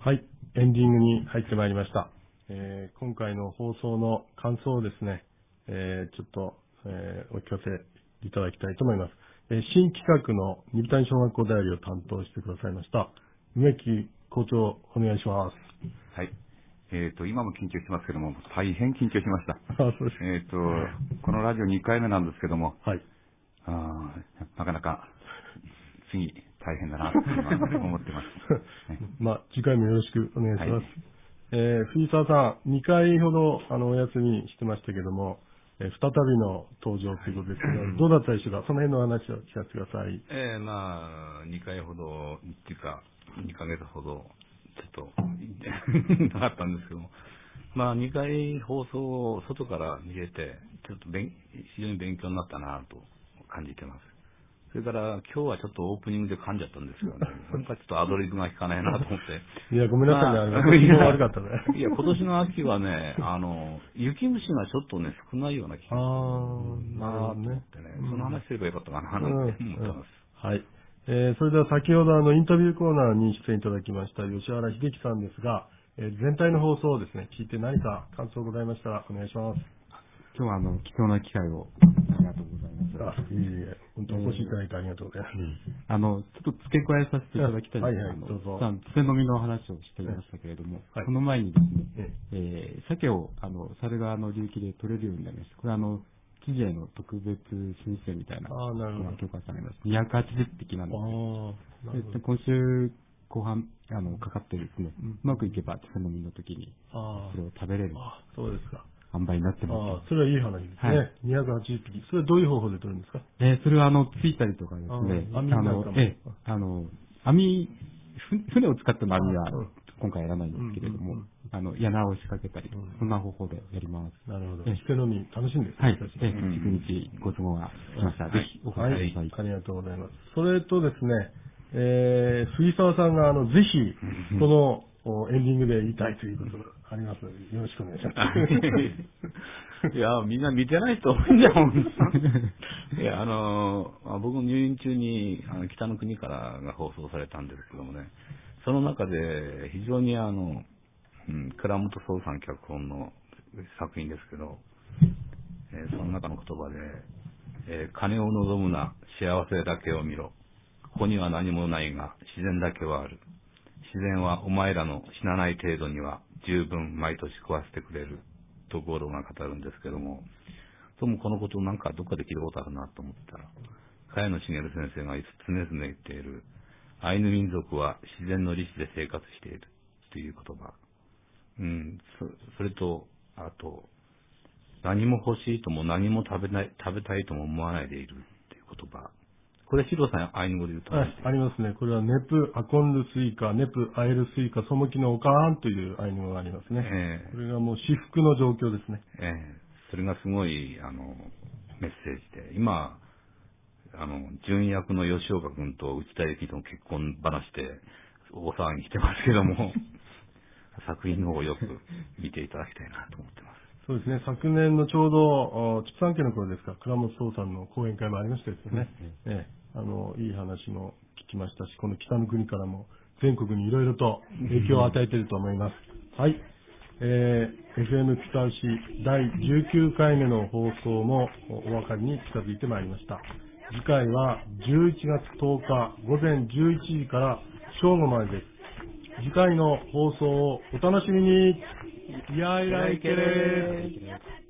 はい、エンディングに入ってまいりました。今回の放送の感想をですね、ちょっと、お聞かせいただきたいと思います。新企画の二部谷小学校だよりを担当してくださいました、梅木校長、お願いします。 はい。今も緊張してますけども、大変緊張しました。 そうです。 このラジオ2回目なんですけども、 はい。 なかなか次大変だなと思ってます。 次回もよろしくお願いします。 はい、 藤沢さん、2回ほどお休みしてましたけども、再びの登場ということですけど、どうだったでしょうか。その辺の話を聞かせてください。 2回ほど、っていうか、2ヶ月ほど、ちょっと、なかったんですけども、2回放送を外から見れて、ちょっと非常に勉強になったなと感じてます。それから今日はちょっとオープニングで噛んじゃったんですけどね、なんかちょっとアドリブが効かないなと思って。 いや、ごめんなさいね、私も悪かったね。 いや、今年の秋はね、雪虫がちょっとね、少ないような気がするなと思ってね、その話すればよかったかな、なんて思ってます。 はい。それでは先ほどインタビューコーナーに出演いただきました吉原秀樹さんですが、全体の放送をですね、聞いて何か感想ございましたらお願いします。 今日は貴重な機会をありがとうございます。 本当お越しいただいてありがとうございます。 ちょっと付け加えさせていただきたいんですけど、つせ飲みの話をしていましたけれども、その前にですね、鮭を猿川の流域で取れるようになりました。これ知事への特別申請みたいなのが許可されました。280匹なんですけど、今週後半かかってですね、うまくいけばつせ飲みの時にそれを食べれる。 そうですか。 販売になってます。 それはいい話ですね。280匹。それはどういう方法で取るんですか？ それはついたりとかですね、船を使っての網は今回やらないんですけれども、柳を仕掛けたり、そんな方法でやります。 なるほど。つせ飲み楽しんではい。1日ご都合がしました。ぜひお越しください。 ありがとうございます。それとですね、藤沢さんがぜひこのエンディングで言いたいということがありますので、よろしくお願いします。 いや、みんな見てない人多いんだよ、いや、僕の入院中に北の国からが放送されたんですけどもね、その中で非常に倉本壮さん脚本の作品ですけど、その中の言葉で、金を望むな、幸せだけを見ろ。ここには何もないが、自然だけはある。自然はお前らの死なない程度には十分毎年食わせてくれる。と五郎が語るんですけども、そもこのことをなんかどっかで聞いたことあるなと思ったら、茅野茂先生が常々言っている、アイヌ民族は自然の利子で生活しているという言葉。それと、あと、何も欲しいとも何も食べたいとも思わないでいるという言葉。これ、シロさん、アイヌ語で言うとありますね。これはネプアコンルスイカ、ネプアエルスイカ、ソモキのオカーンというアイヌ語がありますね。これがもう至福の状況ですね。 それがすごい、メッセージで、今、純役の吉岡君と内田有紀との結婚話で大騒ぎしてますけども、作品の方をよく見ていただきたいなと思ってます。 そうですね。昨年のちょうど、畜産家の頃ですか、倉本壮さんの講演会もありましたですよね。いい話も聞きましたし、この北の国からも全国にいろいろと影響を与えていると思います。はい。FM 北牛第19回目の放送もお分かりに近づいてまいりました。次回は11月10日午前11時から正午までです。次回の放送をお楽しみに。いやいらいけれー。